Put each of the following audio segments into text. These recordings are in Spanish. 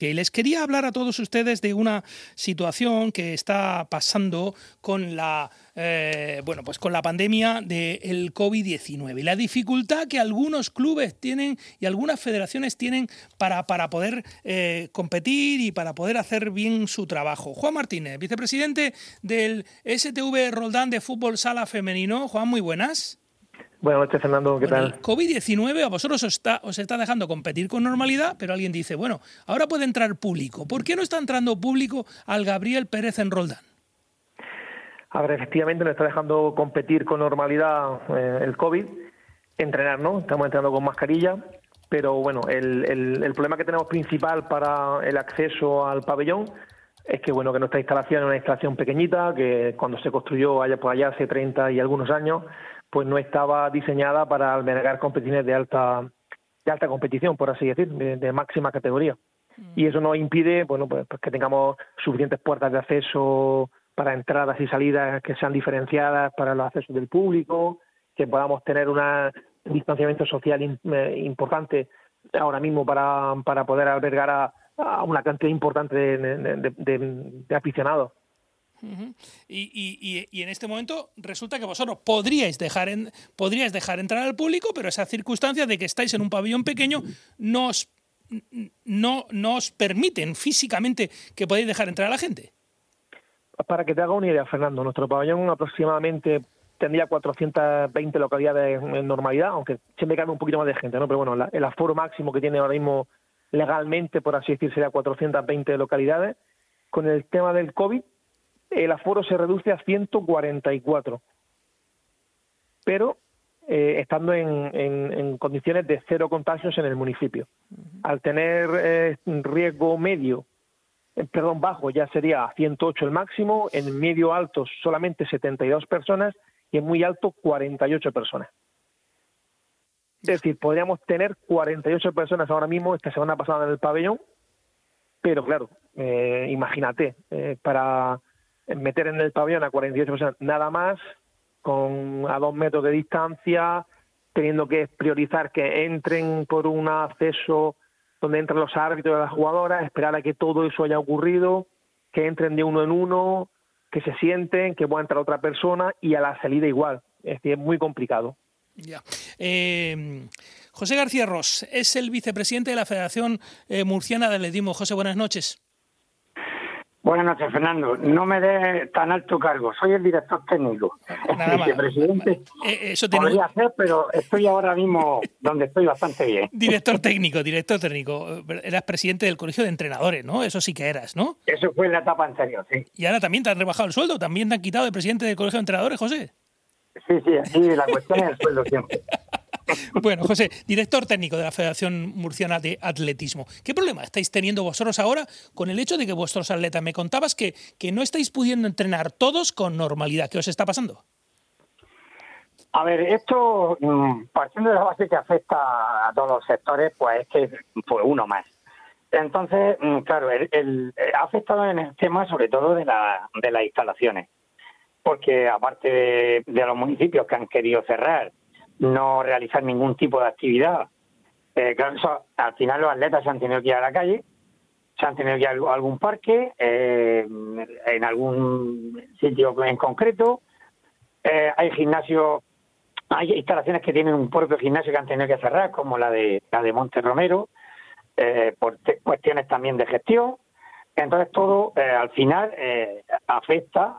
Y les quería hablar a todos ustedes de una situación que está pasando con la con la pandemia del COVID-19 y la dificultad que algunos clubes tienen y algunas federaciones tienen para poder competir y para poder hacer bien su trabajo. Juan Martínez, vicepresidente del SV Roldán de Fútbol Sala Femenino. Juan, muy buenas. Buenas noches, Fernando, ¿qué tal? El COVID-19 a vosotros os está dejando competir con normalidad, pero alguien dice, bueno, ahora puede entrar público. ¿Por qué no está entrando público al Gabriel Pérez en Roldán? A ver, efectivamente nos está dejando competir con normalidad el COVID, entrenar, ¿no? Estamos entrenando con mascarilla, pero bueno, el problema que tenemos principal para el acceso al pabellón es que, bueno, que nuestra instalación es una instalación pequeñita, que cuando se construyó allá hace 30 y algunos años, pues no estaba diseñada para albergar competiciones de alta competición, por así decir, de máxima categoría. Y eso nos impide, bueno, pues que tengamos suficientes puertas de acceso para entradas y salidas que sean diferenciadas para los accesos del público, que podamos tener un distanciamiento social importante ahora mismo para poder albergar a una cantidad importante de aficionados. Uh-huh. Y en este momento resulta que vosotros podríais dejar entrar al público, pero esa circunstancia de que estáis en un pabellón pequeño no os permiten físicamente que podáis dejar entrar a la gente. Para que te haga una idea, Fernando, nuestro pabellón aproximadamente tendría 420 localidades en normalidad, aunque siempre cabe un poquito más de gente, ¿no? Pero bueno, el aforo máximo que tiene ahora mismo legalmente, por así decir, sería 420 localidades. Con el tema del COVID, el aforo se reduce a 144, pero estando en condiciones de cero contagios en el municipio. Al tener riesgo bajo ya sería 108 el máximo, en medio alto solamente 72 personas y en muy alto 48 personas. Es decir, podríamos tener 48 personas ahora mismo esta semana pasada en el pabellón, pero claro, imagínate, para meter en el pabellón a 48 personas nada más, a 2 metros de distancia, teniendo que priorizar que entren por un acceso donde entran los árbitros y las jugadoras, esperar a que todo eso haya ocurrido, que entren de uno en uno, que se sienten, que pueda entrar otra persona y a la salida igual. Es decir, es muy complicado. Ya. José García Ros es el vicepresidente de la Federación Murciana de Atletismo. José, buenas noches. Buenas noches, Fernando. No me des tan alto cargo. Soy el director técnico. Nada más. Vicepresidente Eso podría ser, pero estoy ahora mismo donde estoy bastante bien. Director técnico. Eras presidente del Colegio de Entrenadores, ¿no? Eso sí que eras, ¿no? Eso fue en la etapa anterior, sí. ¿Y ahora también te han rebajado el sueldo? ¿También te han quitado de presidente del Colegio de Entrenadores, José? Sí, aquí la cuestión es el sueldo siempre. Bueno, José, director técnico de la Federación Murciana de Atletismo. ¿Qué problema estáis teniendo vosotros ahora con el hecho de que vuestros atletas, me contabas que no estáis pudiendo entrenar todos con normalidad? ¿Qué os está pasando? A ver, esto, partiendo de la base que afecta a todos los sectores, pues es que fue uno más. Entonces, claro, ha afectado en el tema sobre todo de las instalaciones, porque aparte de los municipios que han querido cerrar, no realizar ningún tipo de actividad. Claro, eso, al final los atletas se han tenido que ir a la calle, se han tenido que ir a algún parque, en algún sitio en concreto. Hay gimnasios, hay instalaciones que tienen un propio gimnasio que han tenido que cerrar, como la de Monte Romero, por cuestiones también de gestión. Entonces todo al final afecta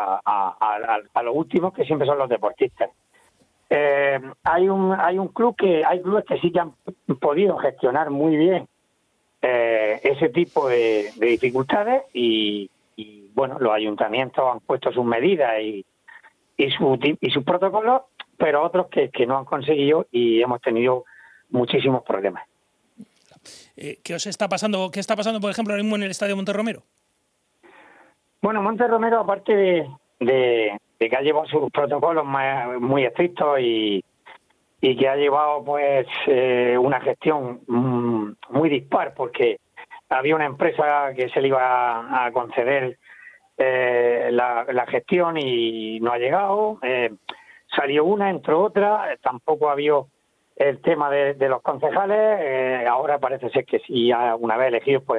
a los últimos, que siempre son los deportistas. Hay clubes que sí que han podido gestionar muy bien ese tipo de dificultades y bueno, los ayuntamientos han puesto sus medidas y sus protocolos, pero otros que no han conseguido y hemos tenido muchísimos problemas. ¿Qué os está pasando? ¿Qué está pasando, por ejemplo, ahora mismo en el Estadio Monte Romero? Bueno, Monte Romero, aparte de que ha llevado sus protocolos muy estrictos y que ha llevado pues una gestión muy dispar, porque había una empresa que se le iba a conceder la gestión y no ha llegado, salió una, entró otra, tampoco había el tema de los concejales, ahora parece ser que sí, una vez elegidos pues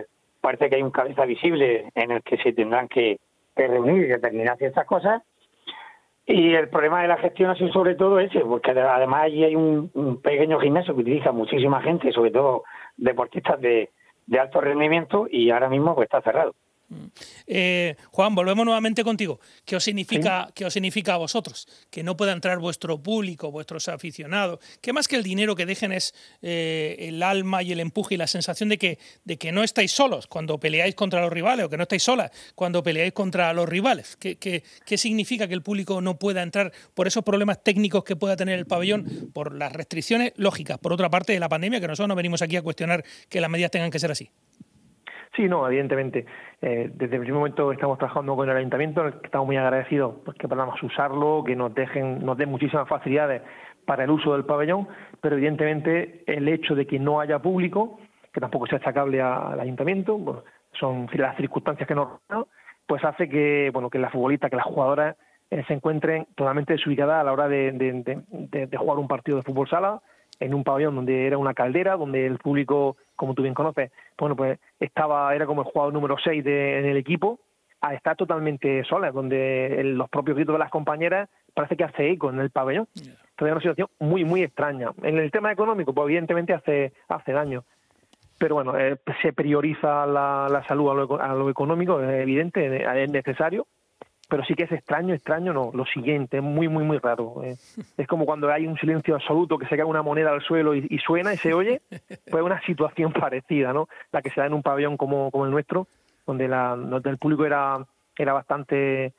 parece que hay un cabeza visible en el que se tendrán que reunir y determinar ciertas cosas. Y el problema de la gestión ha sido sobre todo ese, porque además allí hay un pequeño gimnasio que utiliza muchísima gente, sobre todo deportistas de alto rendimiento, y ahora mismo pues está cerrado. Juan, volvemos nuevamente contigo. ¿Qué os significa, Sí. ¿Qué os significa a vosotros? Que no pueda entrar vuestro público, vuestros aficionados. Que más que el dinero que dejen es el alma y el empuje y la sensación de que no estáis solos cuando peleáis contra los rivales, o que no estáis solas cuando peleáis contra los rivales. ¿Qué significa que el público no pueda entrar por esos problemas técnicos que pueda tener el pabellón, por las restricciones lógicas, por otra parte de la pandemia, que nosotros no venimos aquí a cuestionar que las medidas tengan que ser así? Sí, no, evidentemente. Desde el primer momento estamos trabajando con el ayuntamiento, estamos muy agradecidos porque podamos usarlo, que nos den muchísimas facilidades para el uso del pabellón, pero evidentemente el hecho de que no haya público, que tampoco sea achacable al ayuntamiento, bueno, son las circunstancias que nos rodean, pues hace que las futbolistas, que las jugadoras se encuentren totalmente desubicadas a la hora de jugar un partido de fútbol sala en un pabellón donde era una caldera, donde el público, como tú bien conoces, pues era como el jugador número 6 en el equipo, a estar totalmente solas, donde los propios gritos de las compañeras parece que hace eco en el pabellón. Entonces es una situación muy, muy extraña. En el tema económico, pues evidentemente hace daño. Pero bueno, se prioriza la salud a lo económico, es evidente, es necesario. Pero sí que es extraño, no, lo siguiente, es muy, muy, muy raro. Es como cuando hay un silencio absoluto, que se cae una moneda al suelo y suena y se oye, pues una situación parecida, ¿no? La que se da en un pabellón como el nuestro, donde el público era bastante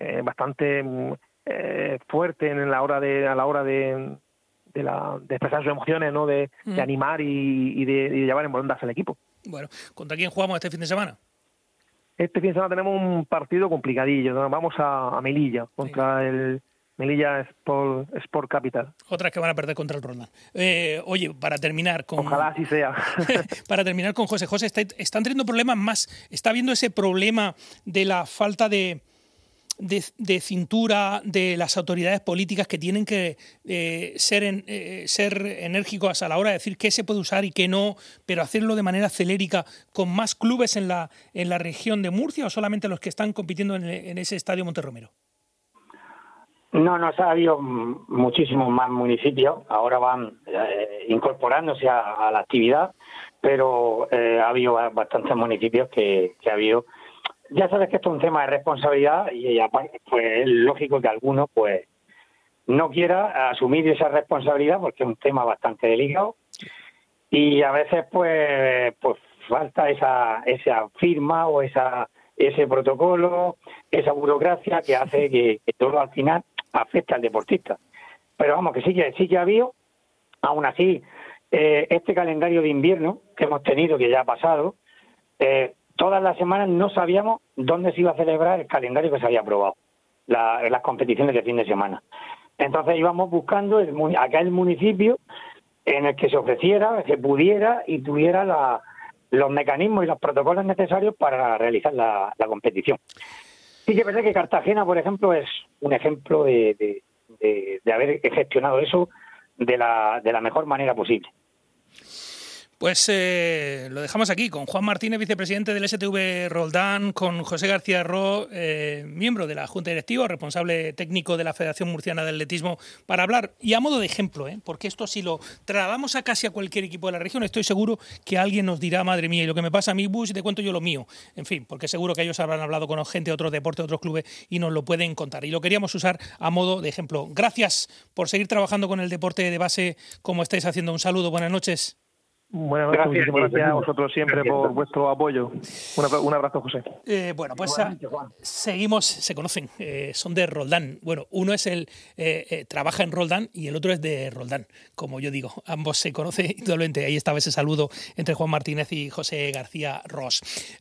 fuerte a la hora de expresar sus emociones, ¿no? De animar y de llevar en volandas al equipo. Bueno, ¿contra quién jugamos este fin de semana? Este fin de semana tenemos un partido complicadillo, ¿no? Vamos a Melilla, contra el Melilla Sport Capital. Otras que van a perder contra el Roldán. Oye, para terminar con... Ojalá así sea. Para terminar con José. José, están teniendo problemas más. Está habiendo ese problema de la falta de cintura de las autoridades políticas, que tienen que ser enérgicos a la hora de decir qué se puede usar y qué no, pero hacerlo de manera celérica, con más clubes en la región de Murcia, o solamente los que están compitiendo en ese estadio Monterromero. No, ha habido muchísimos más municipios, ahora van incorporándose a la actividad, pero ha habido bastantes municipios que ha habido. Ya sabes que esto es un tema de responsabilidad y pues es lógico que alguno pues no quiera asumir esa responsabilidad, porque es un tema bastante delicado, y a veces pues falta esa firma o ese protocolo, esa burocracia que hace que todo al final afecte al deportista. Pero vamos, que sí que ha habido. Aún así, este calendario de invierno que hemos tenido, que ya ha pasado, todas las semanas no sabíamos dónde se iba a celebrar el calendario que se había aprobado, las competiciones de fin de semana. Entonces íbamos buscando aquel municipio en el que se ofreciera, se pudiera y tuviera los mecanismos y los protocolos necesarios para realizar la competición. Sí que es verdad que Cartagena, por ejemplo, es un ejemplo de haber gestionado eso de la mejor manera posible. Pues lo dejamos aquí con Juan Martínez, vicepresidente del STV Roldán, con José García Ros, miembro de la Junta Directiva, responsable técnico de la Federación Murciana de Atletismo, para hablar, y a modo de ejemplo, porque esto si lo trasladamos a casi a cualquier equipo de la región, estoy seguro que alguien nos dirá, madre mía, y lo que me pasa a mí, y te cuento yo lo mío. En fin, porque seguro que ellos habrán hablado con gente de otros deportes, de otros clubes, y nos lo pueden contar. Y lo queríamos usar a modo de ejemplo. Gracias por seguir trabajando con el deporte de base como estáis haciendo. Un saludo, buenas noches. Buenas noches, muchísimas gracias a vosotros siempre por vuestro apoyo. Un abrazo, José. Bueno, pues seguimos, se conocen, son de Roldán. Bueno, uno es trabaja en Roldán y el otro es de Roldán, como yo digo. Ambos se conocen indudablemente. Ahí estaba ese saludo entre Juan Martínez y José García Ros.